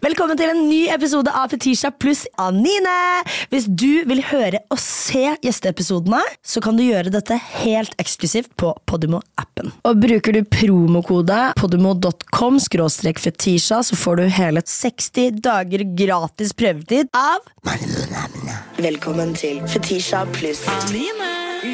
Velkommen til en ny episode av Fetisha pluss Anine. Hvis du vil høre og se gjesteepisodene, så kan du gjøre dette helt eksklusivt på Podimo-appen. Og bruker du promokode podimo.com/fetisha, så får du hele 60 dager gratis prøvetid av Velkommen til Fetisha pluss Anine.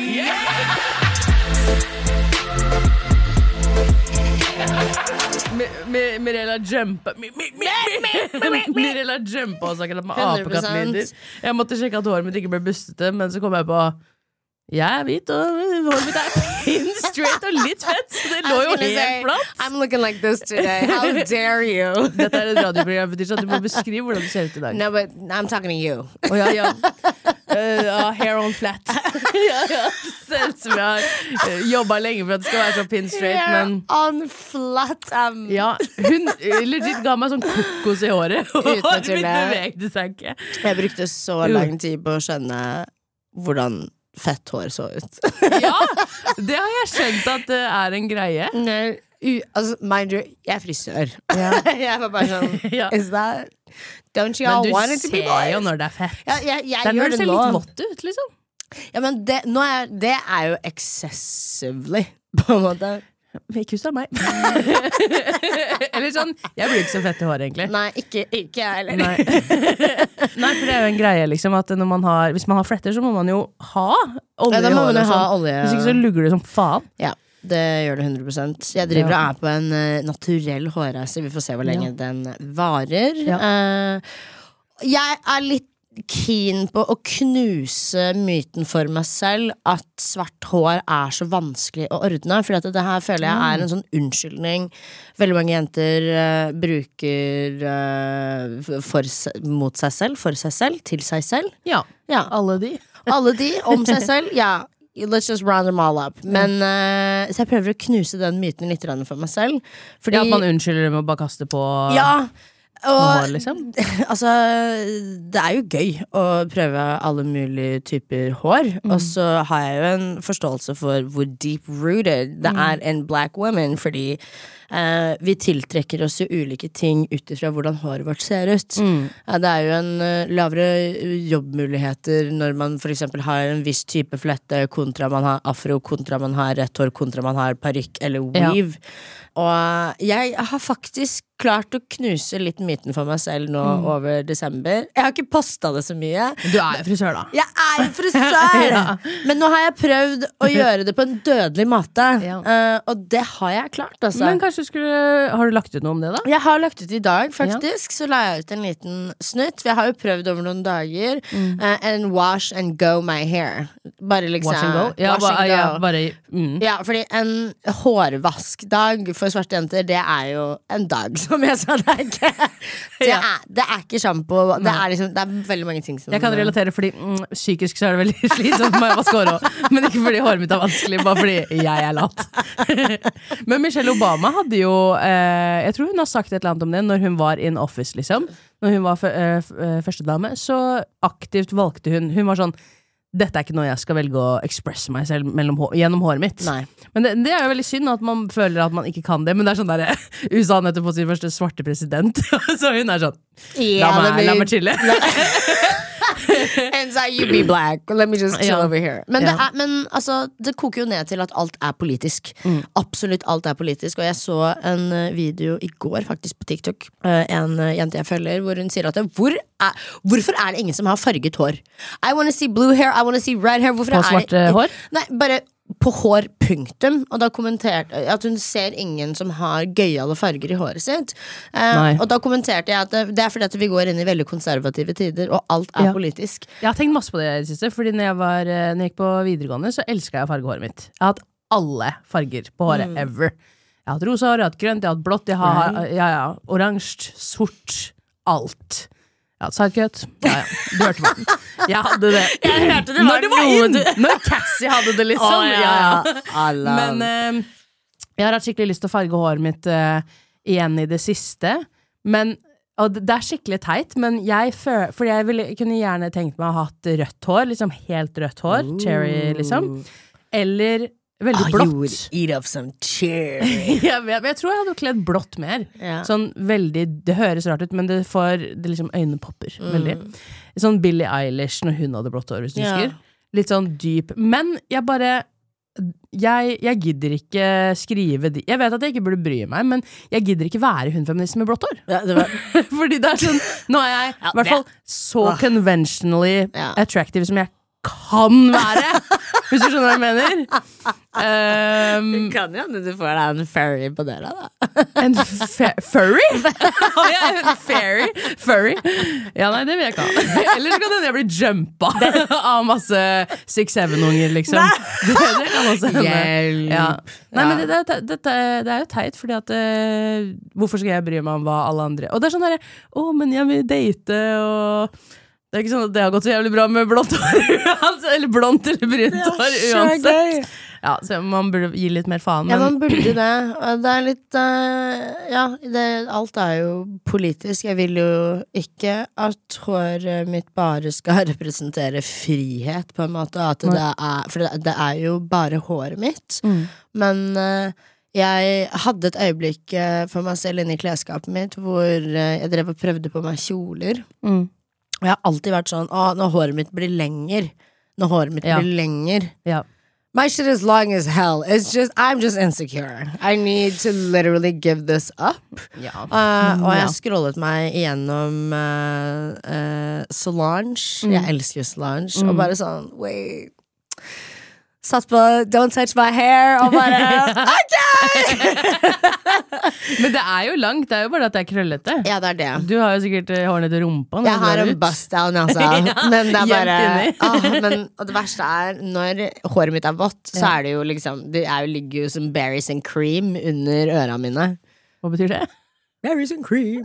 Mirella jumpa Mirella jumpa og sagt med apekattlyder. Jeg måtte sjekke at håret mitt ikke ble bustete, men så kom jeg på jeg hvit, og håret mitt pin straight og litt fett, så det lå jo helt flatt. I'm looking like this today. How dare you? Dette et radioprogram, Fetisha. Du må beskrive hvordan du ser ut i dag. No, but I'm talking to you. Ja. Hair on flat. ja. Selv som jeg har jobbet lenge for at det skal være så pin straight, men on flat. Ja, hun legit ga meg sånn kokos i håret, og Uten å håret mitt tulle. bevegde seg ikke. Jeg brukte så lang tid på å skjønne hvordan fett hår så ut. Ja, det har jeg skjønt at det er en greie. Altså, mind you, jeg er frisør. Ja. Jeg var bare sånn, Ja. is that, don't you all Men want du it to be ser boys? jo når det er fett. Ja, jeg Det er når gjør det det ser nå. litt vått ut, liksom. Ja, men det er jo excessively, på en måte. Ikke hos meg. Eller sånn, jeg blir ikke så fett i håret egentlig. Nei, ikke jeg heller. Nei. Nei, for det er jo en greie liksom at når man har, hvis man har fletter, så må man jo ha olje Ja, da i må håret. man jo ha sånn. olje. Hvis ikke så lugger det som faen. Ja, det gjør det 100%. Jeg driver og er på en naturell hårreise. Vi får se hvor lenge den varer. Jeg er litt keen på å knuse myten for meg selv at svart hår er så vanskelig å ordne, for det her føler jeg er en sånn unnskyldning veldig mange jenter bruker mot seg selv, for seg selv, til seg selv. Ja, Ja, alle de. alle de om seg selv. Ja, let's just round them all up. Men så jeg prøver å knuse den myten litt for meg selv, fordi Ja, at man unnskylder det med å bare kaste på ja, hår, og liksom. altså, det er jo gøy å prøve alle mulige typer hår, og så har jeg jo en forståelse for hvor deep-rooted det er en black woman, fordi vi tiltrekker oss jo ulike ting ut ifra hvordan håret vårt ser ut. Det er jo en lavere jobbmuligheter når man for eksempel har en viss type flette kontra man har afro, kontra man har rett hår, kontra man har parykk eller weave. Og jeg har faktisk klart å knuse litt myten for meg selv nå over desember. Jeg har ikke postet det så mye. Du er jo frisør da. Jeg er jo frisør! Men nå har jeg prøvd å gjøre det på en dødelig måte. Og det har jeg klart, altså. Men kanskje har du lagt ut noe om det da? Jeg har lagt ut i dag, faktisk. Så la jeg ut en liten snutt. For jeg har jo prøvd over noen dager and wash and go my hair. Bare liksom Wash and go? Ja, Ja, fordi en hårvaskdag for svarte jenter, det er jo en dag, som jeg sa. Det er ikke shampoo. Det er liksom, det er veldig mange ting som Jeg kan relatere fordi psykisk så er det veldig slitsomt for meg å vaske håret også. Men ikke fordi håret mitt er vanskelig, bare fordi jeg er lat. Men Michelle Obama hadde jo jeg tror hun har sagt et eller annet om det når hun var in office, liksom. Når hun var første dame, så aktivt valgte hun var sånn, dette er ikke noe jeg skal velge å expresse meg selv gjennom håret mitt. Nei. Men det er jo veldig synd at man føler at man ikke kan det. Men det er sånn der USA nettopp på sin første svarte president. Så hun er sånn, la meg chille. And so you be black. Let me just chill over here. Men, Ja. men altså, det koker jo ned til at alt er politisk. Absolutt alt er politisk. Og jeg så en video i går faktisk på TikTok. En jente jeg følger, hvor hun sier at hvorfor er det ingen som har farget hår? I wanna see blue hair, I wanna see red hair. Hvorfor På svart hår? Nei, bare på hår, punktum. Og da kommenterte at hun ser ingen som har gøyale farger i håret sitt. Og da kommenterte jeg at det er fordi at vi går inn i veldig konservative tider, og alt er politisk. Jeg har tenkt masse på det i det siste. Fordi når jeg gikk på videregående, så elsket jeg å farge håret mitt. Jeg har hatt alle farger på håret ever. Jeg har hatt rosa hår, jeg har hatt grønt, jeg har hatt blått, jeg har oransje, sort, alt. Ja, sidecut. Ja, du hørte meg. Jeg hadde det. Jeg hørte det Når det var inn! Når Cassie hadde det, liksom. Men jeg har hatt skikkelig lyst til å farge håret mitt igjen i det siste. Men, og det er skikkelig teit, men for jeg kunne gjerne tenkt meg å ha hatt rødt hår, liksom helt rødt hår, cherry, liksom. Eller veldig You blått. would eat up some cherry. Jeg vet, men jeg tror jeg hadde kledd blått mer. Ja. Sånn veldig, det høres rart ut, men det liksom øynene popper veldig. Sånn Billie Eilish når hun hadde blått hår, hvis du husker. Litt sånn dyp. Men jeg bare jeg gidder ikke skrive Jeg vet at jeg ikke burde bry meg, men jeg gidder ikke være hun feminist med blått hår. Ja, det var... Fordi det sånn, nå er jeg I hvert fall så conventionally attractive som jeg kan være, hvis du skjønner hva jeg mener. Du kan jo du får deg en fairy på døra da. En furry? En furry? Ja, nei, det vil jeg ikke ha. Eller så kan jeg bli jumpa av masse 6-7-unger, liksom. Det kan også hende. Ja. Nei, men det er jo teit, fordi at hvorfor skal jeg bry meg om hva alle andre Og det er sånn der, men jeg vil date, og det er ikke sånn at det har gått så jævlig bra med blått hår eller blondt eller brunt hår uansett. Ja, så man burde gi litt mer faen. Men... Ja, man burde det. Det er litt alt er jo politisk. Jeg vil jo ikke at håret mitt bare skal representere frihet, på en måte. At for det er jo bare håret mitt. Men jeg hadde et øyeblikk for meg selv inne i klesskapet mitt hvor jeg drev og prøvde på meg kjoler. Og jeg har alltid vært sånn når håret mitt blir lenger. Ja. My shit is long as hell. I'm just insecure. I need to literally give this up. Ja. Og jeg scrollet meg igjennom Solange. Jeg elsker Solange. Og bare sånn, wait. Satt på Don't Touch My Hair og bare Men det er jo langt, det er jo bare at det er krøllete. Ja, det er det. Du har jo sikkert hårene til rumpa. Jeg har en bust down, altså. Men det er bare og det verste er når håret mitt er vått, så er det jo liksom ligger jo som berries and cream under ørene mine. Hva betyr det? Berries and cream.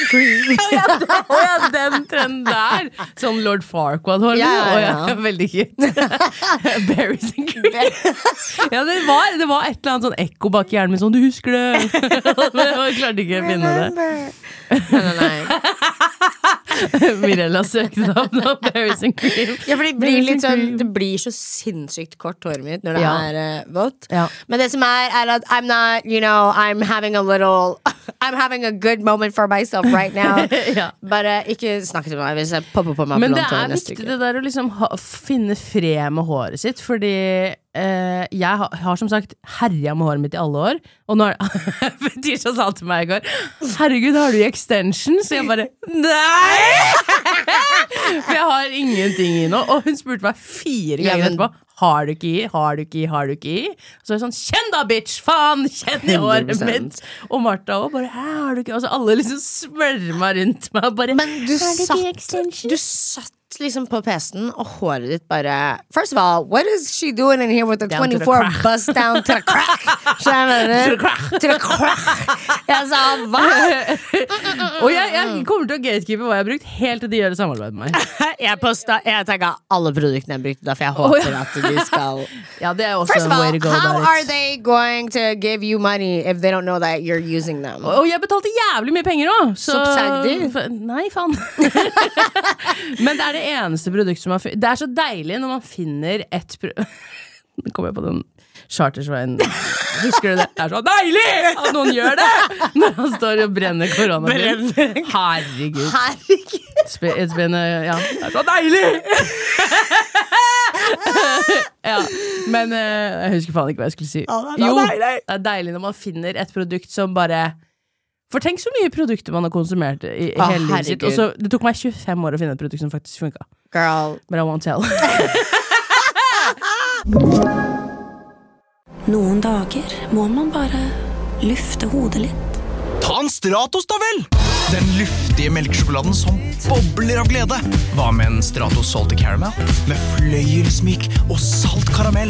Den trenden der. Som Lord Farquaad-hår. Veldig cute. Berries and cream. Ja, det var et eller annet sånn ekko bak hjernen min, sånn, du husker det. Men jeg klarte ikke å finne det. Nei. Mirella søkte opp nå, Berries and cream. Ja, for det blir litt sånn, det blir så sinnssykt kort håret mitt når det er vått. Men det som er at I'm not, I'm having a good moment for myself right now. Bare ikke snakk til meg hvis jeg popper på meg. Men det er viktig det der å liksom finne fred med håret sitt, fordi jeg har som sagt herja med håret mitt i alle år. Og nå Tisha sa til meg i går, herregud, har du extension? Så jeg bare, nei! For jeg har ingenting i nå. Og hun spurte meg 4 ganger etterpå, har du ikke i? Så er det sånn, kjenn da, bitch! Faen, kjenn i håret mitt! Og Martha også bare, har du ikke? Og så alle liksom smørma rundt meg og bare, men du satt liksom på PC-en, og håret ditt bare first of all, what is she doing in here with the 24 bust down to the crack? Så jeg mener to the crack. Jeg sa, hva? Og jeg kommer til å gatekeepe hva jeg har brukt helt til de gjør et samarbeid med meg. Jeg tenker alle produktene jeg brukte da, for jeg håper at de skal det er også first of all, way to go how are they going to give you money if they don't know that you're using them? Og jeg betalte jævlig mye penger også. Nei, faen. Men det er det eneste produkt som det er så deilig når man finner nå kommer jeg på den Chartersveien. Husker du det? Det er så deilig at noen gjør det når han står og brenner koronabil. Herregud. It's been det er så deilig. Men jeg husker faen ikke hva jeg skulle si. Det er deilig når man finner et produkt som bare For tenk så mye produkter man har konsumert i hele livet sitt. Og så, det tok meg 25 år å finne et produkt som faktisk funket. Girl. But I won't tell. Noen dager må man bare lufte hodet litt. Ta en Stratos da vel! Den luftige melkesjokoladen som bobler av glede. Hva med en Stratos salty caramel? Med fløyelsmyk og salt karamell.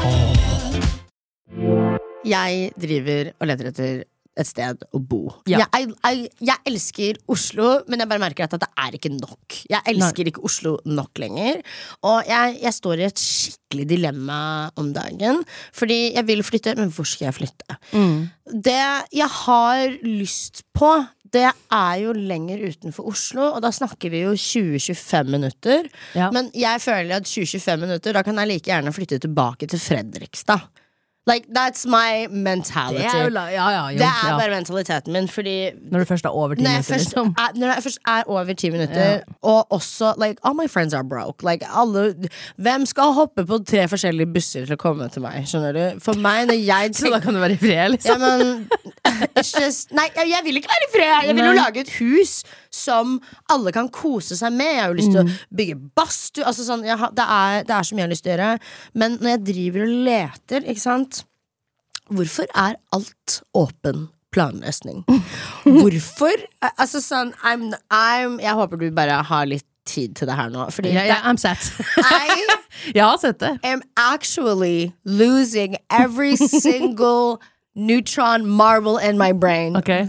Jeg driver og leter etter et sted å bo. Ja. Jeg elsker Oslo, men jeg bare merker at det er ikke nok. Jeg elsker ikke Oslo nok lenger. Og jeg står i et skikkelig dilemma om dagen. Fordi jeg vil flytte, men hvor skal jeg flytte? Det jeg har lyst på, det er jo lenger utenfor Oslo, og da snakker vi jo 20-25 minutter. Men jeg føler at 20-25 minutter, da kan jeg like gjerne flytte tilbake til Fredrikstad. Like, that's my mentality. Det er jo, Det er bare mentaliteten min, fordi når du først er over 10 minutter, liksom. Når jeg først er over 10 minutter, og også, like, all my friends are broke. Like, hvem skal hoppe på 3 forskjellige busser til å komme til meg, skjønner du? For meg, når jeg Så da kan du være i fred, liksom. Ja, men nei, jeg vil ikke være i fred. Jeg vil jo lage et hus som alle kan kose seg med. Jeg har jo lyst til å bygge badstue. Altså sånn, det er så mye jeg har lyst til å gjøre. Men når jeg driver og leter, ikke sant? Hvorfor er alt åpen planløsning? Hvorfor? Altså sånn, jeg håper du bare har litt tid til det her nå. Fordi I'm set. Jeg har sett det. I'm actually losing every single neutron marble in my brain. Okay.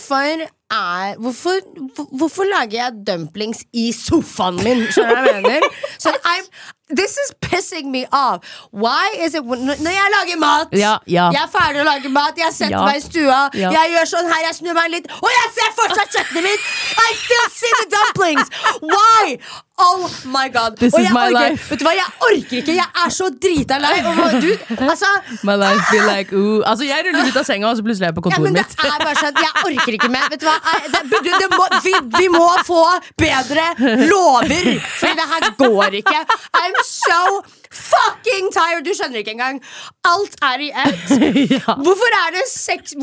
Hvorfor lager jeg dumplings i sofaen min? Skjønner du hva jeg mener? Så this is pissing me off. Why is it når jeg lager mat, jeg er ferdig å lage mat, jeg setter meg i stua, jeg gjør sånn her, jeg snur meg litt, og jeg ser fortsatt kjøkkenet mitt. I still see the dumplings. Why? Oh my god. This is my life. Vet du hva, jeg orker ikke. Jeg er så drita lei. My life be like Altså, jeg ruller ut av senga, og så plutselig er jeg på kontoret mitt. Det er bare sånn, jeg orker ikke mer. Vet du hva, vi må få bedre lover, fordi det her går ikke. I'm so fucking tired. Du skjønner ikke engang. Alt er i ett. Hvorfor er det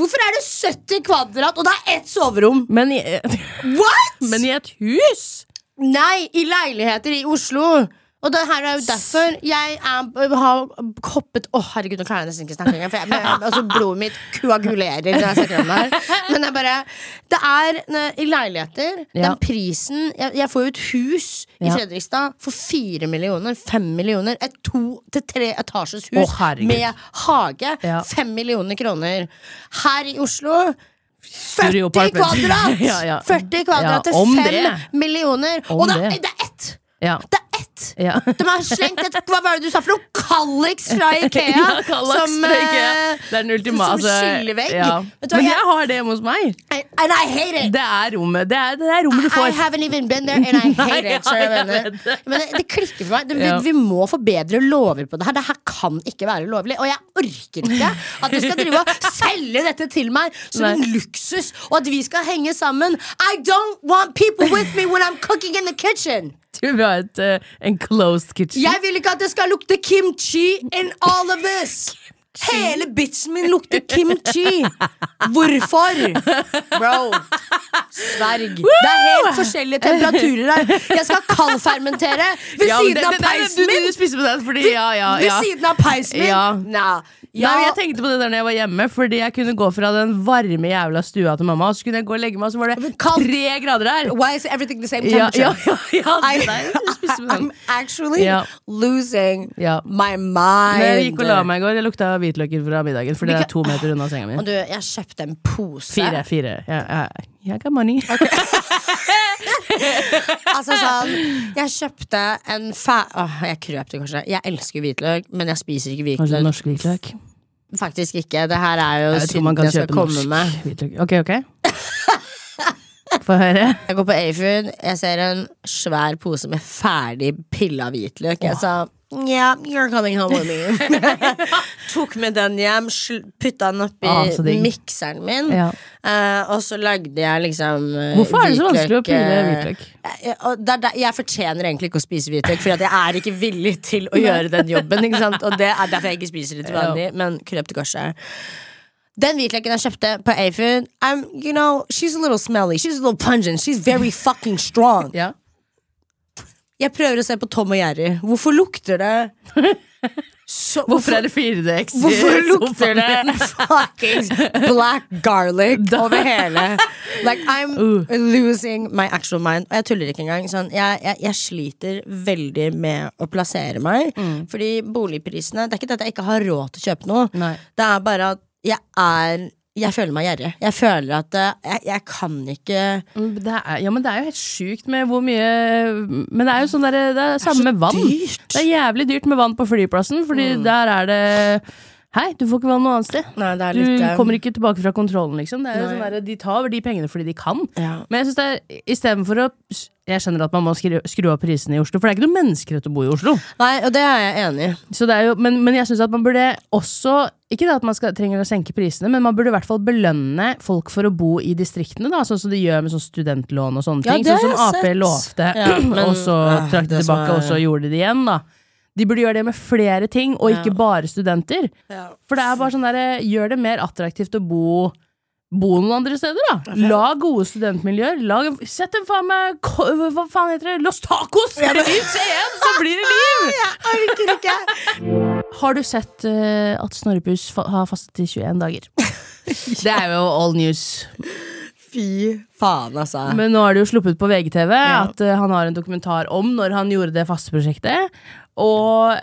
70 kvadrat, og det er 1 soverom? What? Men i et hus? Nei, i leiligheter i Oslo. Og det her er jo derfor jeg har hoppet herregud, nå klarer jeg nesten ikke snakke engang, for altså, blodet mitt koagulerer når jeg snakker om det her. Men det er i leiligheter, den prisen jeg får jo et hus i Fredrikstad for 4 millioner, 5 millioner, et 2 til 3 etasjes hus med hage, 5 millioner kroner. Her i Oslo 40 kvadrat 40 kvadrat til 5 millioner. Og det er ett. Det er ett. De har slengt hva var det du sa for noe? Kalix fra Ikea. Det er den ultimate. Som skillevegg. Men jeg har det hos meg. And I hate it. Det er rommet du får. I haven't even been there and I hate it. Men det klikker for meg. Vi må få bedre lover på det her. Det her kan ikke være lovlig. Og jeg orker ikke at du skal drive og selge dette til meg som en luksus, og at vi skal henge sammen. I don't want people with me when I'm cooking in the kitchen. Du vil ha en closed kitchen. Jeg vil ikke at det skal lukte kimchi in all of this. Hele bitchen min lukter kimchi. Hvorfor? Bro, sverg. Det er helt forskjellige temperaturer her. Jeg skal kaldfermentere ved siden av peisen min. Du spiser på den fordi, ved siden av peisen min. Nei, jeg tenkte på det der når jeg var hjemme, fordi jeg kunne gå fra den varme jævla stua til mamma, og så kunne jeg gå og legge meg, og så var det 3 grader her. Why is everything the same temperature? I'm actually losing my mind. Jeg gikk og la meg i går. Jeg lukta hvitløken fra middagen, fordi det er 2 meter unna senga mi. Og du, jeg kjøpte en pose. 4 Jeg got money. Altså sånn, jeg kjøpte en jeg krøp det kanskje. Jeg elsker hvitløk, men jeg spiser ikke hvitløk. Kanskje norsk hvitløk? Faktisk ikke, det her er jo synd jeg skal komme med hvitløk. Ok Få høre. Jeg går på A-Food, jeg ser en svær pose med ferdig pilla hvitløk. Jeg sa, you're coming home with me. Tok med den hjem, putta den oppi mikseren min, og så lagde jeg liksom Hvorfor er det så vanskelig å pille hvitløk? Jeg fortjener egentlig ikke å spise hvitløk, fordi at jeg er ikke villig til å gjøre den jobben, ikke sant? Og det er derfor jeg ikke spiser det til vanlig, men krøp til korset. Den hvitløken jeg kjøpte på A-Food, she's a little smelly, she's a little pungent, she's very fucking strong. Jeg prøver å se på Tom og Jerry. Hvorfor lukter det Hvorfor er det 4DX? Hvorfor lukter det fucking black garlic over hele? Like, I'm losing my actual mind. Og jeg tuller ikke engang sånn, jeg sliter veldig med å plassere meg, fordi boligprisene, det er ikke det at jeg ikke har råd til å kjøpe noe. Det er bare at jeg føler meg gjerrig. Jeg føler at jeg kan ikke men det er jo helt sykt med hvor mye. Men det er jo sånn det er samme med vann. Dyrt. Det er jævlig dyrt med vann på flyplassen, fordi der er det hei, du får ikke være noe annet sted. Nei, det er Du litt kommer ikke tilbake fra kontrollen, liksom. Det er jo Nei. sånn der, de tar de pengene fordi de kan. Ja. Men jeg synes det er, i stedet for å jeg skjønner at man må skru av prisene i Oslo, for det er ikke noe menneskerett å bo i Oslo. Nei, og det er jeg enig i. Så det er jo, men jeg synes at man burde også, ikke det at man trenger å senke prisene, men man burde i hvert fall belønne folk for å bo i distriktene, da, sånn som de gjør med sånn studentlån og sånne Ja, ting. det Sånn som har jeg AP sett. lovte, Ja, men, og så trakk de det som tilbake, og så gjorde de det igjen, da. De burde gjøre det med flere ting, og ikke bare studenter. For det er bare sånn der, gjør det mer attraktivt å bo noen andre steder, da. Lag gode studentmiljøer. Sett dem faen med hva faen heter det? Los Tacos! I Skien, så blir det liv! Jeg orker ikke. Har du sett at Snorrepus har fastet i 21 dager? Det er jo all news. Fy faen, altså. Men nå har det jo sluppet på VGTV at han har en dokumentar om når han gjorde det fasteprosjektet. Og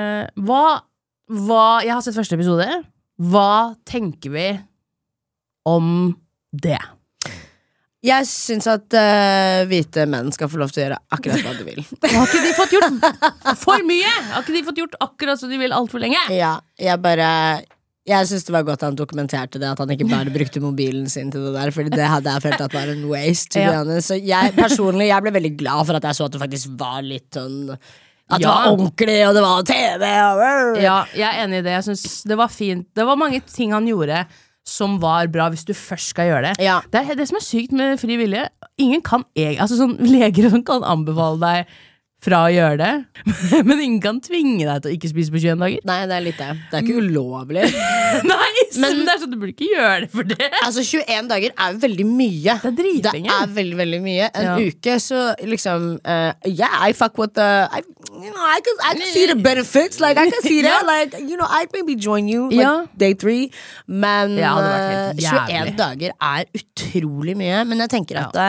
jeg har sett første episode. Hva tenker vi om det? Jeg synes at hvite menn skal få lov til å gjøre akkurat hva de vil. Har ikke de fått gjort for mye? Har ikke de fått gjort akkurat som de vil alt for lenge? Ja, jeg synes det var godt han dokumenterte det, at han ikke bare brukte mobilen sin til det der, fordi det hadde jeg følt at var en waste, to be honest. Så jeg personlig, jeg ble veldig glad for at jeg så at det faktisk var litt sånn at det var ordentlig, og det var TV Ja, jeg er enig i det. Jeg synes det var fint. Det var mange ting han gjorde som var bra hvis du først skal gjøre det. Ja. Det er det som er sykt med fri vilje. Ingen kan sånn leger som kan anbefale deg fra å gjøre det, men ingen kan tvinge deg til å ikke spise på 21 dager. Nei, det er litt det. Det er ikke ulovlig. Nei, men det er sånn, du burde ikke gjøre det for det. Altså 21 dager er jo veldig mye. Det er dritlenge. Det er veldig, veldig mye. En uke så liksom I fuck with the I can see the benefits. Like I can see that. Like I'd maybe join you like day 3. Men Det hadde vært helt 21 jævlig. dager er utrolig mye. Men jeg tenker at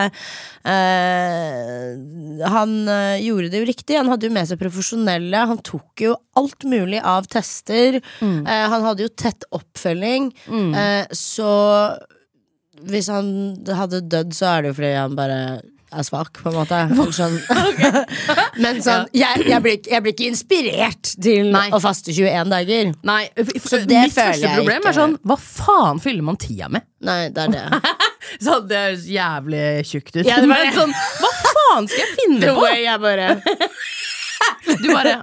han gjorde det jo riktig. Han hadde jo med seg profesjonelle. Han tok jo alt mulig av tester. Han hadde jo tett oppfølging. Så hvis han hadde dødd, så er det jo fordi han bare er svak, på en måte. Sånn. Men sånn, jeg blir ikke inspirert til å faste 21 dager. Nei, Så det mitt føler første jeg problem ikke. er sånn, hva faen fyller man tida med? Nei, det er det. Så det høres jævlig tjukt ut. Ja, det var Men det. sånn, hva faen skal jeg finne på? Jeg bare Du bare,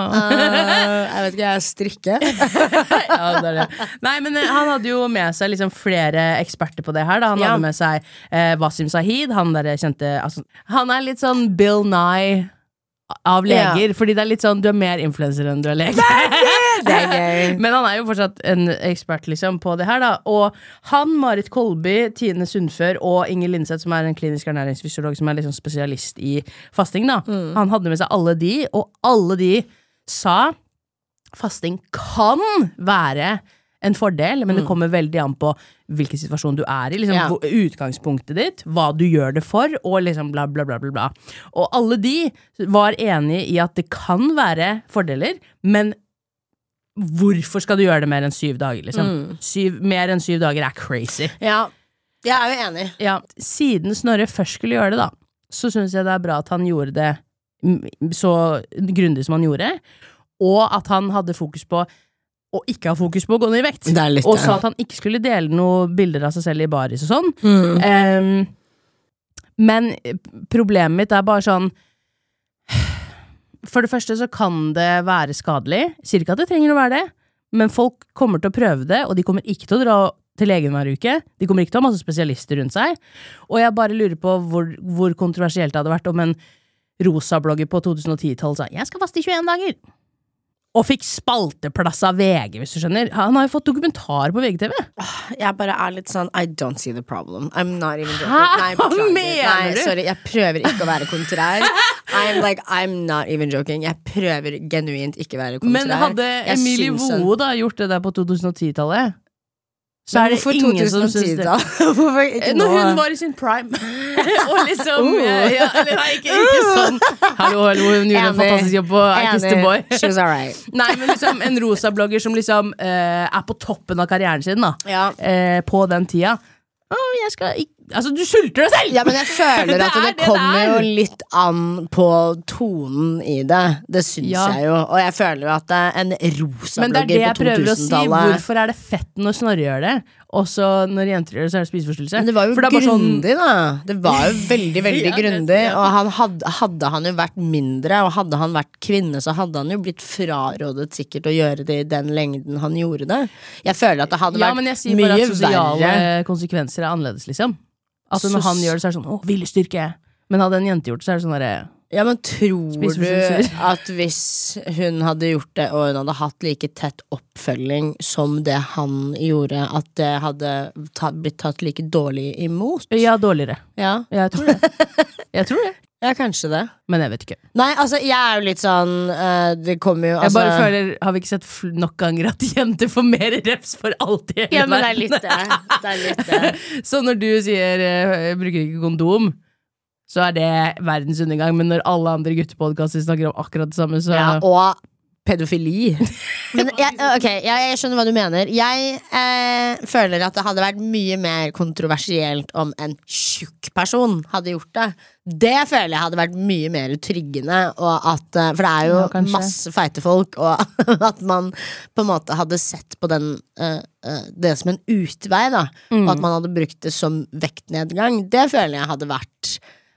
jeg vet ikke, jeg strikker. ja, det er det. Nei, men han hadde jo med seg liksom flere eksperter på det her da. Han hadde med seg Wasim Sahid. Han der kjente han er litt sånn Bill Nye av leger, fordi det er litt sånn du er mer influencer enn du er lege. Det er gøy. Men han er jo fortsatt en ekspert liksom på det her da. Og han, Marit Kolby, Tine Sundfør og Inger Lindseth, som er en klinisk ernæringsfysiolog som er liksom spesialist i fasting da. Han hadde med seg alle de, og alle de sa fasting kan være en fordel, men det kommer veldig an på hvilken situasjon du er i, liksom utgangspunktet ditt, hva du gjør det for, og liksom bla bla bla bla bla. Og alle de var enige i at det kan være fordeler, men hvorfor skal du gjøre det mer enn 7 dager, liksom? Mer enn 7 dager er crazy. Ja, jeg er jo enig. Ja, siden Snorre først skulle gjøre det da, så synes jeg det er bra at han gjorde det så grundig som han gjorde, og at han hadde fokus på og ikke ha fokus på å gå ned i vekt. Og sa at han ikke skulle dele noen bilder av seg selv i baris og sånn. Men problemet mitt er bare sånn, for det første så kan det være skadelig. Sier ikke at det trenger å være det, men folk kommer til å prøve det, og de kommer ikke til å dra til legen hver uke. De kommer ikke til å ha masse spesialister rundt seg. Og jeg bare lurer på hvor kontroversielt det hadde vært om en rosa blogger på 2010-tallet sa, jeg skal faste i 21 dager. Og fikk spalteplass av VG, hvis du skjønner. Han har jo fått dokumentar på VGTV. Jeg bare er litt sånn I don't see the problem. I'm not even joking. Hæ? Nei, Hva beklager. mener Nei, du? sorry, jeg prøver ikke å være kontrær. I'm not even joking. Jeg prøver genuint ikke å være kontrær. Men hadde Jeg Emilie syns han- Voe da gjort det der på 2010-tallet, så er det hvorfor ingen som synes det. 2010 da? Hvorfor ikke nå? Når hun var i sin prime. Og liksom eller nei, ikke sånn. Hallo, hun gjorde en fantastisk jobb på I Kissed the Boy. She was alright. Nei, men liksom en rosa blogger som liksom er på toppen av karrieren sin da, på den tida. Jeg skal Altså, du sulter deg selv! Ja, men jeg føler at det kommer jo er. litt an på tonen i det. Det syns jeg jo. Og jeg føler jo at en rosa-blogger på 2000-tallet Hvorfor er det fett når Snorre gjør det? Og så når jenter gjør det, så er det spiseforstyrrelse. Men det var jo grundig, da. Det var jo veldig, veldig grundig. Og hadde han jo vært mindre, og hadde han vært kvinne, så hadde han jo blitt frarådet sikkert å gjøre det i den lengden han gjorde det. Jeg føler at det hadde vært mye verre. Ja, men jeg sier bare at sosiale konsekvenser er annerledes, liksom. At når han gjør det, så er det sånn, viljestyrke. Men hadde en jente gjort det, så er det sånn der. Ja, men tror du at hvis hun hadde gjort det, og hun hadde hatt like tett oppfølging som det han gjorde, at det hadde blitt tatt like dårlig imot? Ja, dårligere. Ja, jeg tror det. Jeg tror det. Ja, kanskje det. Men jeg vet ikke. Nei, altså, jeg er jo litt sånn det kommer jo, altså, jeg bare føler, har vi ikke sett nok ganger at jenter får mer reps for alt i hele verden? Ja, men det er litt det. Så når du sier jeg bruker ikke kondom, så er det verdens undergang. Men når alle andre guttepodcaster snakker om akkurat det samme, så ja, og pedofili. Men jeg skjønner hva du mener. Jeg føler at det hadde vært mye mer kontroversielt om en tjukk person hadde gjort det. Det føler jeg hadde vært mye mer tryggende, og at, for det er jo masse feite folk, og at man på en måte hadde sett på det som en utvei, da, og at man hadde brukt det som vektnedgang. Det føler jeg hadde vært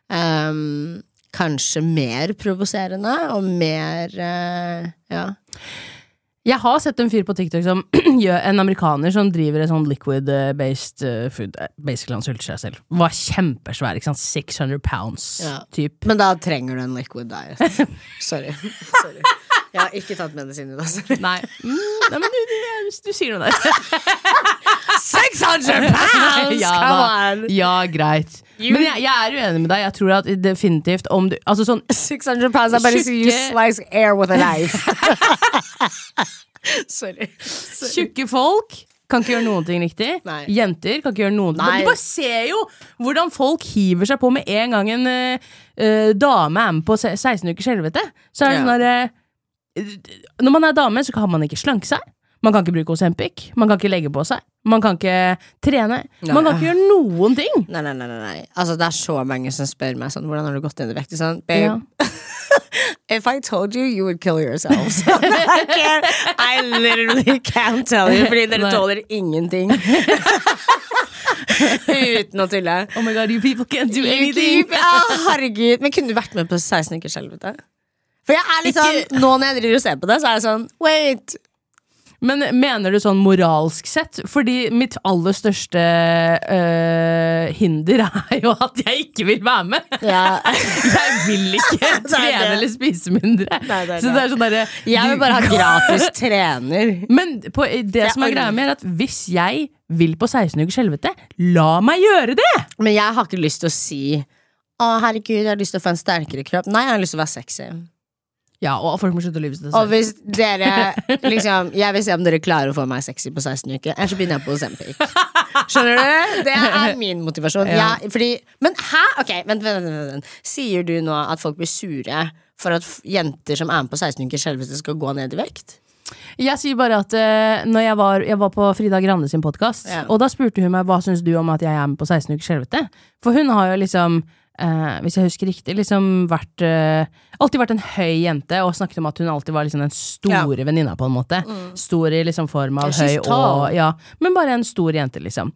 kanskje mer provoserende og mer ja. Jeg har sett en fyr på TikTok som en amerikaner som driver en sånn liquid-based food. Basically han sulter seg selv. Var kjempesvær, ikke sant? 600 pounds typ. Men da trenger du en liquid diet. Sorry. Jeg har ikke tatt medisin i dag. Nei, men du sier noe der. 600 pounds! Come on! Ja, greit. Men jeg er uenig med deg. Jeg tror at definitivt om du altså sånn 600 pounds er bare you slice air with a knife. Sorry. Tjukke folk kan ikke gjøre noen ting riktig. Nei. Jenter kan ikke gjøre noen ting. Du bare ser jo hvordan folk hiver seg på med en gang en dame er med på 16 ukers helvete. Så er det sånn der når man er dame, så kan man ikke slanke seg. Man kan ikke bruke Ozempic. Man kan ikke legge på seg. Man kan ikke trene. Man kan ikke gjøre noen ting. Nei. Altså, det er så mange som spør meg sånn, hvordan har du gått inn i vekt? Sånn, babe, if I told you, you would kill yourself. I literally can't tell you, fordi dere tåler ingenting. Uten å tulle. Oh my god, you people can't do anything. Herregud. Men kunne du vært med på 16 ukers helvete? For jeg er litt sånn, nå når jeg driver og ser på det, så er jeg sånn, wait. Men mener du sånn moralsk sett? Fordi mitt aller største hinder er jo at jeg ikke vil være med. Ja. Jeg vil ikke trene eller spise mindre. Nei. Så det er sånn der, jeg vil bare ha gratis trener. Men det som er greia med er at hvis jeg vil på 16 ukers helvete, la meg gjøre det! Men jeg har ikke lyst til å si herregud, jeg har lyst til å få en sterkere kropp. Nei, jeg har lyst til å være sexy. Ja, og folk må slutte å lyve til det selv. Og hvis dere, liksom, jeg vil se om dere klarer å få meg sexy på 16 uker. Ellers så begynner jeg på Ozempic. Skjønner du? Det er min motivasjon. Ja. Men hæ? Ok, vent. Sier du nå at folk blir sure for at jenter som er med på 16 ukers helvete skal gå ned i vekt? Jeg sier bare at når jeg var på Frida Grande sin podcast, og da spurte hun meg hva synes du om at jeg er med på 16 ukers helvete? For hun har jo liksom hvis jeg husker riktig, liksom alltid vært en høy jente, og snakket om at hun alltid var liksom den store venninna på en måte. Stor i liksom form av høy og men bare en stor jente liksom.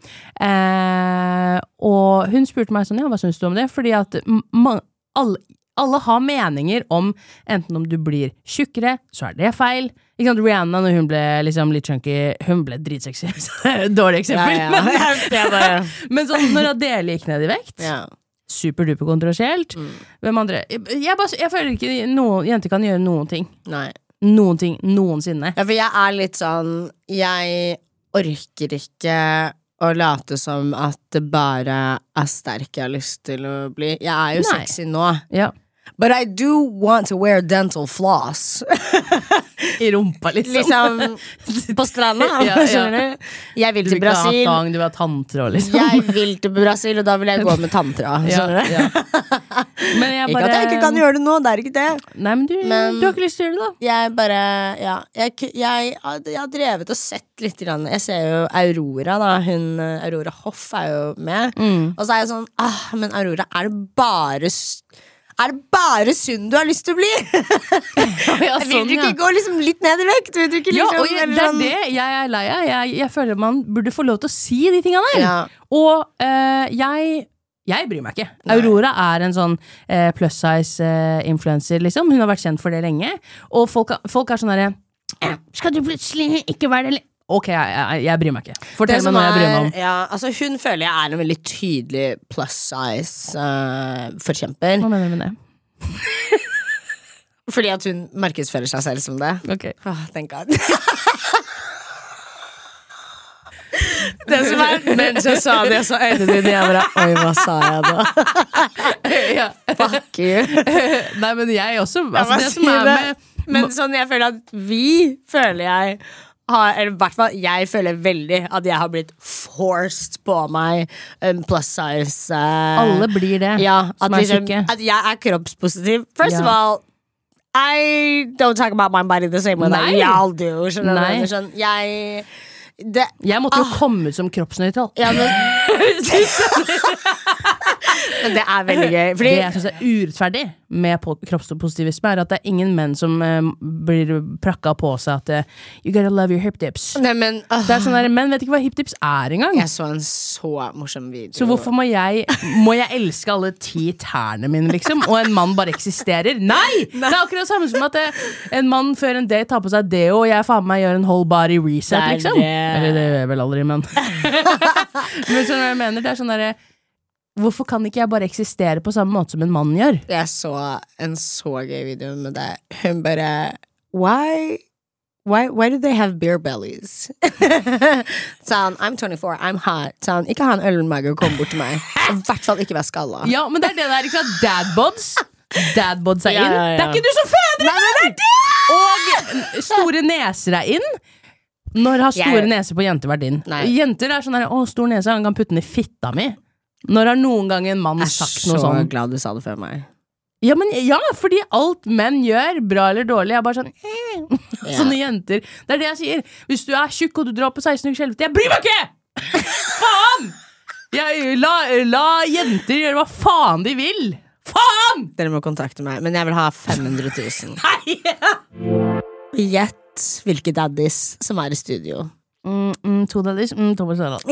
Og hun spurte meg sånn, hva synes du om det? Fordi at alle har meninger om enten om du blir tjukkere, så er det feil. Ikke sant, Rihanna, når hun ble liksom litt chunky, hun ble dritsexy. Dårlig eksempel. Men sånn, når Adele gikk ned i vekt, superduper kontroversielt. Hvem andre? Jeg føler ikke jenter kan gjøre noen ting. Nei. Noen ting, noensinne. Ja, for jeg er litt sånn, jeg orker ikke å late som at det bare er sterk jeg har lyst til å bli. Jeg er jo sexy nå. Ja. But I do want to wear dental floss. I rumpa, liksom på stranda. Skjønner du? Jeg vil til Brasil. Du vil ikke ha tang, du vil ha tanntråd, liksom. Jeg vil til Brasil, og da vil jeg gå med tanntråd. Skjønner du? Men jeg Ikke at jeg ikke kan gjøre det nå, det er ikke det. Nei, men du har ikke lyst til å gjøre det, da? Jeg bare, ja jeg har drevet og sett litt grann. Jeg ser jo Aurora da. Aurora Hoff er jo med. Og så er jeg sånn, men Aurora, er det bare synd du har lyst til å bli? Vil du ikke gå liksom litt ned i vekt? Vil du ikke liksom, det er det jeg er lei av. Jeg føler man burde få lov til å si de tingene der. Og jeg bryr meg ikke. Nei. Aurora er en sånn plus size influencer, liksom. Hun har vært kjent for det lenge. Og folk er sånn der, skal du plutselig ikke være det? Ok, jeg bryr meg ikke. Fortell meg noe jeg bryr meg om. Ja, altså hun føler jeg er en veldig tydelig plus size forkjemper. Hva mener du med det? Fordi at hun markedsfører seg selv som det. Ok. Thank God. Det som er, mens jeg sa det, så øynene dine jeg bare, oi, hva sa jeg da? Fuck you. Nei, men jeg også, altså det som er med... Men sånn, jeg føler at eller i hvert fall, jeg føler veldig at jeg har blitt forced på meg plus size. Alle blir det, som liksom, at jeg er kroppspositiv. First of all, I don't talk about my body the same way that y'all do. Sånn, jeg måtte jo komme ut som kroppsnøytral. Ja, men det er veldig gøy fordi... Det jeg synes er urettferdig med kroppspositivisme er at det er ingen menn som blir prakka på seg at you gotta love your hip dips. Nei, men, det er sånn der, menn vet ikke hva hip dips er engang. Jeg så en så morsom video. Så hvorfor må jeg elske alle 10 tærne mine liksom, og en mann bare eksisterer? Nei! Det er akkurat det samme som at en mann før en date tar på seg det, og jeg faen meg gjør en whole body reset liksom. Eller det gjør jeg vel aldri, men men sånn jeg mener, det er sånn der, hvorfor kan ikke jeg bare eksistere på samme måte som en mann gjør? Jeg så en så gøy video med det. Hun bare, why do they have beer bellies? Sånn, I'm 24, I'm hot. Sånn, ikke ha en ølmage og komme bort til meg. I hvert fall ikke være skalla. Ja, men det er det der, ikke sant? Dadbods er inn. Det er ikke du som føder meg! Og store neser er inn. Når har store neser på jenter vært inn? Nei. Jenter er sånn der, stor nese, han kan putte den i fitta mi. Når har noen gang en mann sagt noe sånn? Jeg er så glad du sa det før meg. Ja, men fordi alt menn gjør, bra eller dårlig, er bare sånn sånne jenter. Det er det jeg sier. Hvis du er tjukk og du drar på 16 uker skjelvet, jeg bryr meg ikke! Faen! La jenter gjøre hva faen de vil. Faen! Dere må kontakte meg, men jeg vil ha 500 000. Gjett hvilke daddies som er i studio. 2 daddies, Thomas Harald.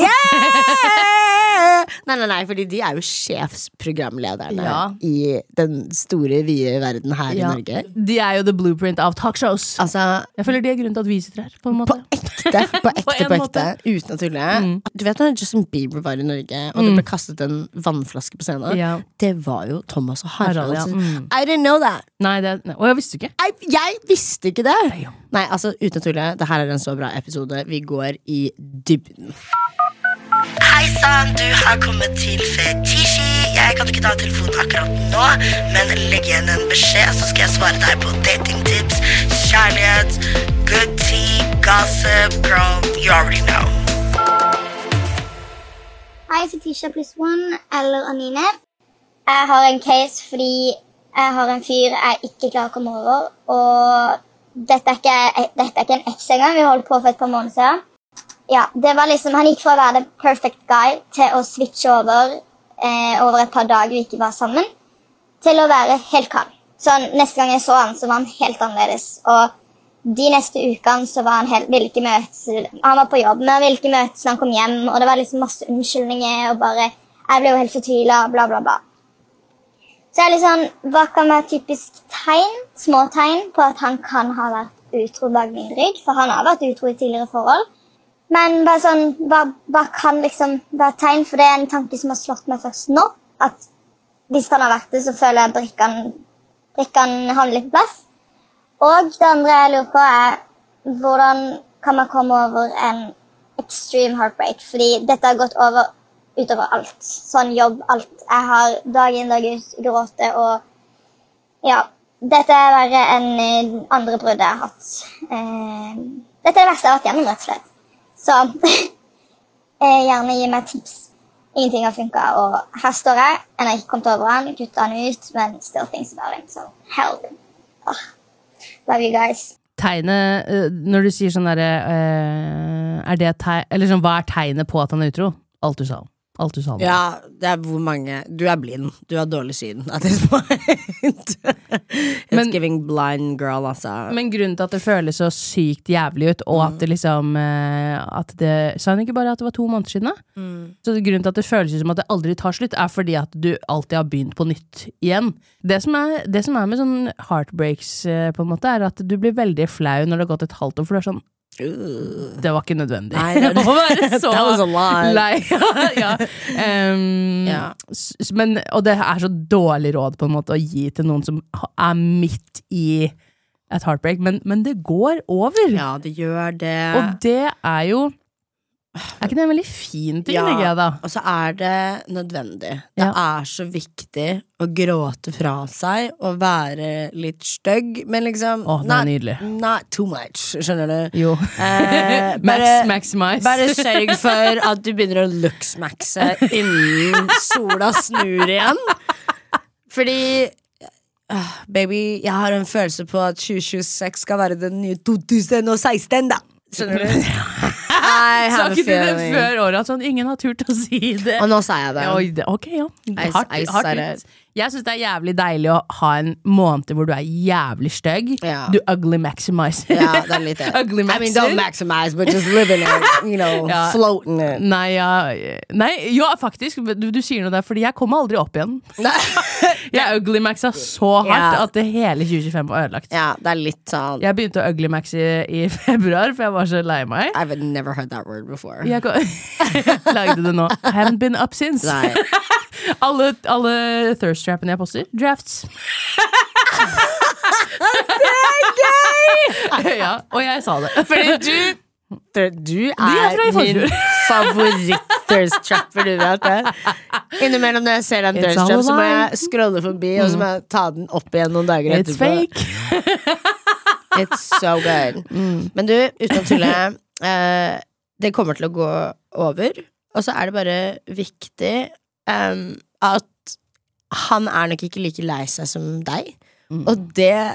Nei, fordi de er jo sjefsprogramlederne i den store, vide verden her i Norge. De er jo the blueprint av talkshows. Altså, jeg føler de er grunnen til at vi sitter her, på en måte. På ekte, uten å tulle. Du vet når Justin Bieber var i Norge, og det ble kastet en vannflaske på scenen? Det var jo Thomas og Harald. I didn't know that. Nei, og jeg visste ikke. Jeg visste ikke det. Nei, altså, uten å tulle, det her er en så bra episode. Vi går i dybden. Hei sann, du har kommet til Fetisji. Jeg kan ikke ta telefonen akkurat nå, men legg igjen en beskjed, så skal jeg svare deg på datingtips, kjærlighet, good tea, gossip, girl, you already know. Hei, Fetisha plus one, eller Anine. Jeg har en case fordi jeg har en fyr jeg ikke klarer å komme over, og dette er ikke en eks engang, vi holdt på for et par måneder siden. Ja, det var liksom, han gikk fra å være the perfect guy til å switche over et par dager vi ikke var sammen, til å være helt kald. Så neste gang jeg så han, så var han helt annerledes. Og de neste ukene så var han ville ikke møtes. Han var på jobb, men ville ikke møtes når han kom hjem, og det var liksom masse unnskyldninger, og bare, jeg ble jo helt fortvilet, bla bla bla. Så jeg liksom, hva kan være typisk tegn, små tegn, på at han kan ha vært utro bak min rygg, for han har vært utro i tidligere forhold. Men bare sånn, hva kan liksom være tegn, for det er en tanke som har slått meg først nå, at hvis han har vært det, så føler jeg brikken havner litt på plass. Og det andre jeg lurer på er, hvordan kan man komme over en extreme heartbreak? Fordi dette har gått utover alt. Sånn jobb, alt. Jeg har dag inn, dag ut, gråte, og ja, dette er verre enn andre brudd jeg har hatt. Dette er det verste jeg har vært gjennom, rett og slett. Så gjerne gi meg tips. ingenting har funket, og her står jeg, og jeg har ikke kommet over han, kuttet han ut, men still thinks about him, so hell. Love you guys. Tegnet, når du sier sånn der, det tegn, eller sånn, hva tegnet på at han utro? Alt du sa. Ja, det hvor mange. Du blind. Du har dårlig syn at this point. It's giving blind girl, altså. Men grunnen til at det føles så sykt jævlig ut, og at det liksom sa han ikke bare at det var 2 måneder siden da? Så grunnen til at det føles som at det aldri tar slutt, fordi at du alltid har begynt på nytt igjen. Det som er med sånn heartbreaks på en måte, at du blir veldig flau når det har gått et halvt år, for du sånn det var ikke nødvendig. Nei, det må være så lei. Men, og det så dårlig råd på en måte å gi til noen som midt i et heartbreak, men det går over. Ja, det gjør det. Og det jo ikke det en veldig fin ting, tenker jeg da? Og så det nødvendig. Det så viktig å gråte fra seg og være litt stygg, men liksom det nydelig. Not too much, skjønner du? Jo. Maximize. Bare sørg for at du begynner å looksmaxe innen sola snur igjen. Fordi baby, jeg har en følelse på at 2026 skal være den nye 2016 da. Skjønner du? Sa ikke du det før året sånn, ingen har turt å si det. Og nå sa jeg det. Ok, ja. Hardt. Jeg synes det jævlig deilig å ha en måned hvor du jævlig stygg. Du ugly maximizer. Ja, det litt det. Ugly maxer. I mean, don't maximize, but just live in it, you know, float in it. Nei, ja, faktisk, du sier noe der, fordi jeg kommer aldri opp igjen. Jeg ugly maxa så hardt at det hele 2025 var ødelagt. Ja, det litt sånn. Jeg begynte å ugly maxe i februar, for jeg var så lei meg. I've never heard that word before. Jeg lagde det nå. I haven't been up since. Nei. Alle thirst-trappene jeg poster, drafts. Det gøy! Ja, og jeg sa det. Fordi du min favoritt-thirst-trapper, du vet det. Innimellom når jeg ser en thirst-trap, så må jeg scrolle forbi, og så må jeg ta den opp igjen noen dager etterpå. It's fake. It's so good. Men du, uten å tulle, det kommer til å gå over, og så det bare viktig at han nok ikke like lei seg som deg, og det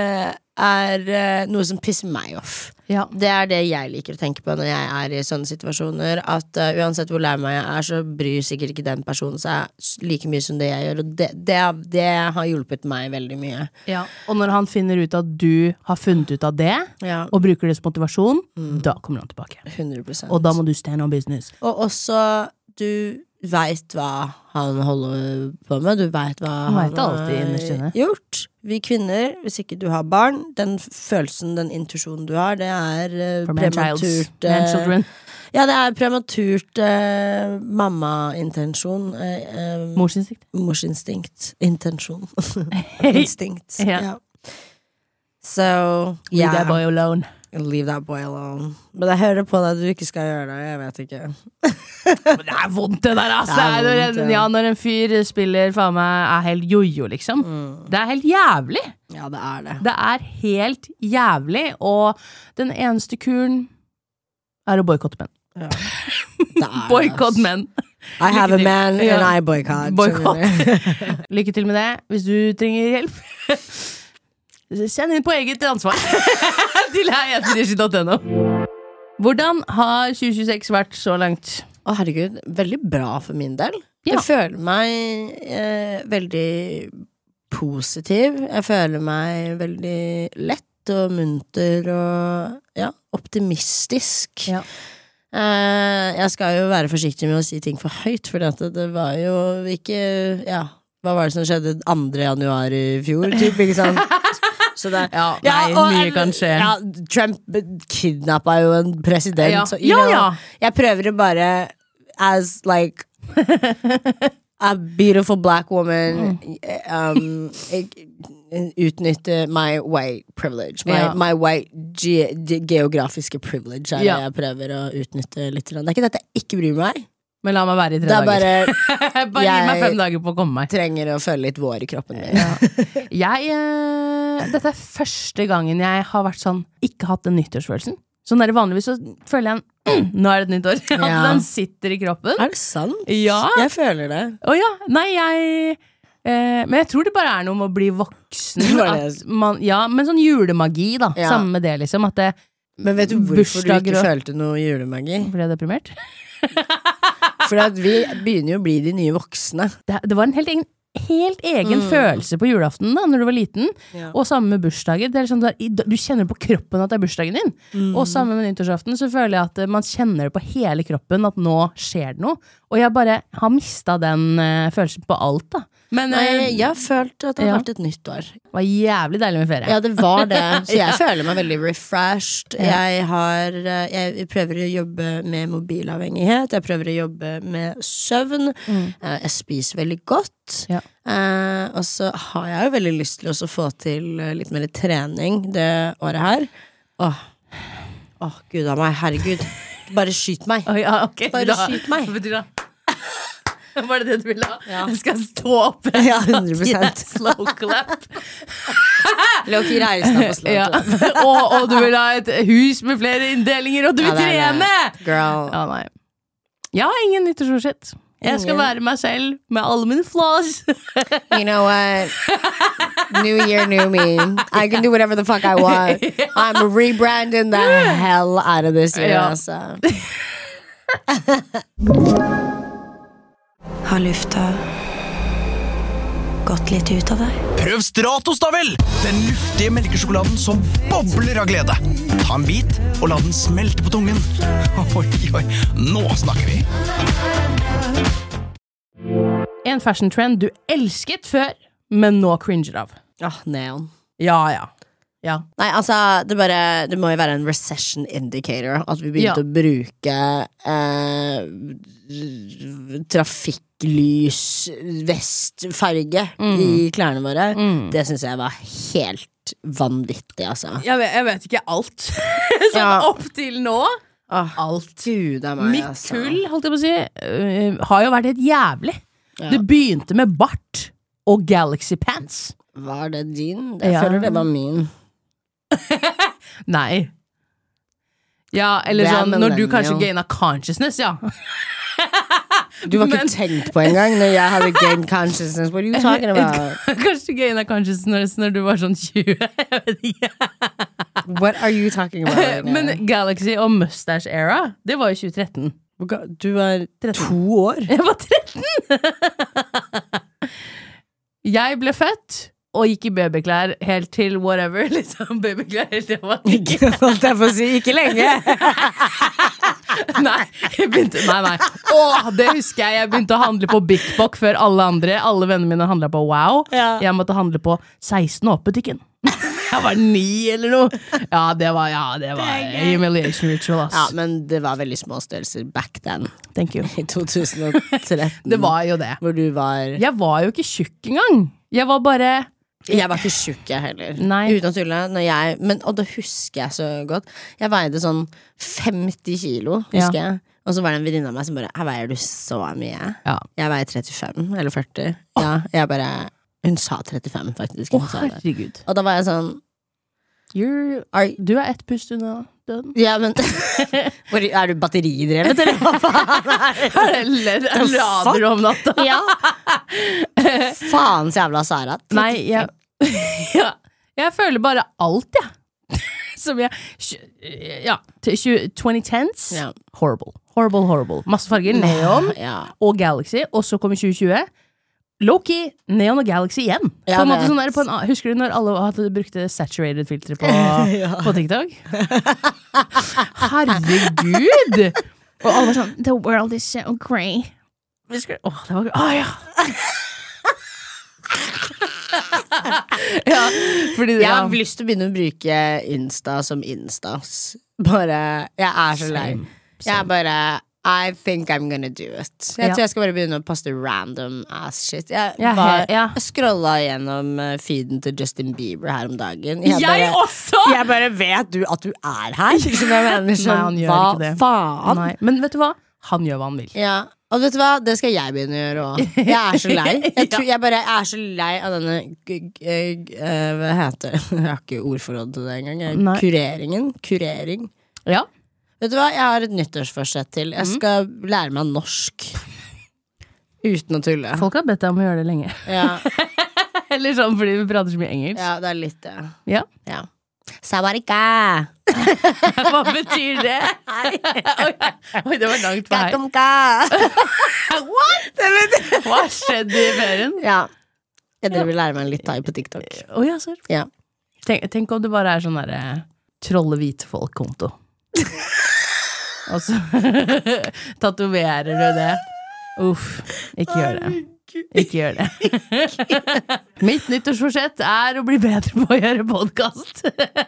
noe som pisser meg off. Ja. Det det jeg liker å tenke på når jeg i sånne situasjoner, at uansett hvor lei meg jeg så bryr sikkert ikke den personen seg like mye som det jeg gjør, og det har hjulpet meg veldig mye. Ja. Og når han finner ut at du har funnet ut av det, og bruker det som motivasjon, da kommer han tilbake. 100%. Og da må du stand on business. Og også, du vet hva han holder på med, du vet hva han har gjort. Vi kvinner, hvis ikke du har barn, den følelsen, den intuisjonen du har, det prematurt ja, det prematurt mamma-intensjon morsinstinkt intensjon instinkt ja. So, leave that boy alone. Leave that boy alone. Men jeg hører på deg at du ikke skal gjøre det, jeg vet ikke. Men det vondt det der, altså. Når en fyr spiller for meg helt jojo, liksom. Det helt jævlig. Ja, det det. Det helt jævlig, og den eneste kuren å boykotte menn. Ja. Boykott menn. I have a man and I boycott. Lykke til med det. Hvis du trenger hjelp, send inn på eget ansvar til heiatedishi.no. Hvordan har 2026 vært så langt? Herregud, veldig bra for min del. Jeg føler meg veldig positiv. Jeg føler meg veldig lett og munter og optimistisk. Ja. Jeg skal jo være forsiktig med å si ting for høyt, for det var jo ikke hva var det som skjedde 2. januar i fjor, typ, ikke sant? Så mye kan skje. Trump kidnappet jo en president, så jeg prøver det bare as like a beautiful black woman utnytte my white privilege, my white geografiske privilege jeg prøver å utnytte litt. Det ikke dette jeg ikke bryr meg. Men la meg være i 3 dager. Bare gi meg 5 dager på å komme meg. Trenger å føle litt vår i kroppen min. Dette første gangen jeg har vært sånn, ikke hatt den nyttårsfølelsen Sånn der vanligvis så føler jeg nå det et nytt år. At den sitter i kroppen. Er det sant? Ja. Jeg føler det. Nei, men jeg tror det bare noe med å bli voksen. At men sånn julemagi, da. Samme med det, liksom. At det, men vet du hvorfor du ikke følte noe julemagi? Ble jeg deprimert? Fordi at vi begynner jo å bli de nye voksne. Det var en helt egen følelse på julaften da, når du var liten, og sammen med bursdager. Det sånn, du kjenner på kroppen at det bursdagen din, og sammen med nyttårsaften så føler jeg at man kjenner det på hele kroppen at nå skjer det noe, og jeg bare har mistet den følelsen på alt da. Men jeg har følt at det har vært et nytt år. Det var jævlig deilig med ferie. Ja, det var det. Så jeg føler meg veldig refreshed. Jeg prøver å jobbe med mobilavhengighet. Jeg prøver å jobbe med søvn. Jeg spiser veldig godt. Og så har jeg jo veldig lyst til å få til litt mer trening det året her. Gud av meg, herregud. Bare skyt meg. Bare skyt meg. Betyr det? Var det du ville ha? Jeg skal stå opp 100%. Slow clap. Loki reiser på slow clap. Og du vil ha et hus med flere inndelinger, og du vil trene! Girl. Nei. Jeg har ingen nyttårsforsett. Jeg skal være meg selv med alle mine flaws. You know what? New year, new me. I can do whatever the fuck I want. I'm rebranding the hell out of this year. Altså. Har lufta gått litt ut av deg? Prøv Stratos da vel! Den luftige melkesjokoladen som bobler av glede. Ta en bit og la den smelte på tungen. Oi, nå snakker vi. En fashion trend du elsket før, men nå cringer av. Neon. Ja. Nei, altså, det må jo være en recession indicator at vi begynte å bruke trafikklys vestfarge i klærne våre. Det synes jeg var helt vanvittig, altså. Jeg vet ikke alt. Sånn opp til nå. Alt. Gud av meg, mitt kull, holdt jeg på å si, har jo vært helt jævlig. Det begynte med bart og Galaxy Pants. Var det din? Jeg føler det var min. Nei. Ja, eller sånn når du kanskje gaina consciousness, Du var ikke tenkt på en gang når jeg hadde gained consciousness. What are you talking about? Kanskje du gaina consciousness når du var sånn 20. Jeg vet ikke. What are you talking about right now? Men Galaxy og Mustache Era, det var jo 2013. Du var 2 år. Jeg var 13. Jeg ble født og gikk i babyklær helt til whatever. Liksom babyklær helt til jeg var ikke. Holdt jeg på å si, ikke lenge. Nei, det husker jeg. Jeg begynte å handle på Big Bock før alle andre. Alle vennene mine handlet på Wow. Jeg måtte handle på 16 opp-butikken. Jeg var 9 eller noe. Det var humiliation ritual, ass. Ja, men det var veldig små størrelser back then. Thank you. I 2013. Det var jo det. Hvor du var... Jeg var jo ikke tjukk engang. Jeg var bare... Jeg var ikke tjukk, jeg heller. Nei. Uten å tulle. Og det husker jeg så godt. Jeg veide sånn 50 kilo, husker jeg. Og så var det en venninne av meg som bare, her veier du så mye. Jeg veier 35 eller 40. Jeg bare... Hun sa 35, faktisk. Herregud. Og da var jeg sånn Du er ett pust unna døden. Ja, men er du batteridrevet, eller hva faen er det? Lader om natta? Ja. Faens jævla Sara. Nei, jeg føler bare alt, som jeg 2010s Horrible. Masse farger, neon og Galaxy. Og så kommer 2020 Loki, Neon og Galaxy igjen. På en måte sånn der, husker du når alle brukte saturated filtre på TikTok? Herregud! Og alle var sånn The world is so grey. Det var fordi jeg har lyst til å begynne å bruke Insta som Instas. Jeg er så lei. Jeg bare I think I'm gonna do it. Jeg tror jeg skal bare begynne å poste random ass shit. Jeg scrolla gjennom feeden til Justin Bieber her om dagen. Jeg også! Jeg bare, vet du at du er her? Som jeg mener, sånn, han gjør ikke det. Faen? Nei. Men vet du hva? Han gjør hva han vil. Og vet du hva? Det skal jeg begynne å gjøre også. Jeg er så lei. Jeg er så lei av denne hva heter det? Jeg har ikke ordforråd til det engang. Kurering. Ja. Vet du hva, jeg har et nyttårsforsett til. Jeg skal lære meg norsk. Uten å tulle. Folk har bedt deg om å gjøre det lenge. Ja, Eller sånn fordi vi prater så mye engelsk. ja det litt det. Ja. Ja. Sawarika! Hva betyr det? Oi, det var langt for her. Hva skjedde i ferien? Ja. Jeg driver lære meg litt thai på TikTok. Ja, sør. Ja. Tenk om det bare er sånn derre trolle hvite folk-konto. Og så tatoverer du det. Uff, ikke gjør det. Ikke gjør det. Mitt nyttårsforsett er å bli bedre på å gjøre podcast.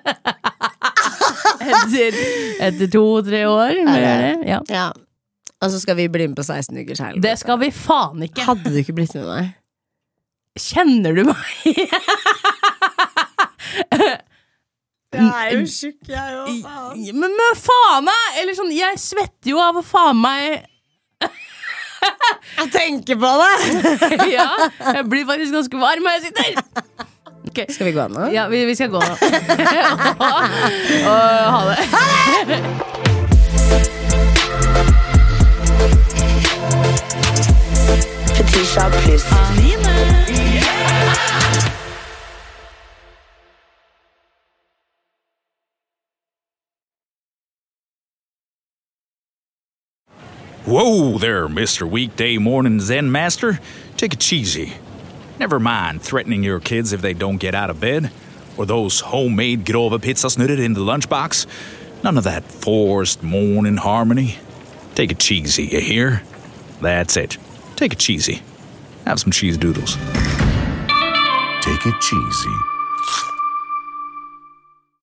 Etter 2-3 år. Ja. Ja. Og så skal vi bli med på 16 ukers helg. Det skal vi faen ikke. Hadde du ikke blitt med meg? Kjenner du meg? Jeg er jo tjukk, jeg òg. Men faen meg! Eller sånn, jeg svetter jo av å faen meg. Jeg tenker på det! Ja, jeg blir faktisk ganske varm når jeg sitter. Okay. Skal vi gå nå? Ja, vi skal gå nå. Og ha det. Fetisha pluss Anine. Whoa there, Mr. Weekday Morning Zen Master. Take it cheesy. Never mind threatening your kids if they don't get out of bed, or those homemade grove pizzasnurrer in the lunchbox. None of that forced morning harmony. Take it cheesy, you hear? That's it. Take it cheesy. Have some cheese doodles. Take it cheesy.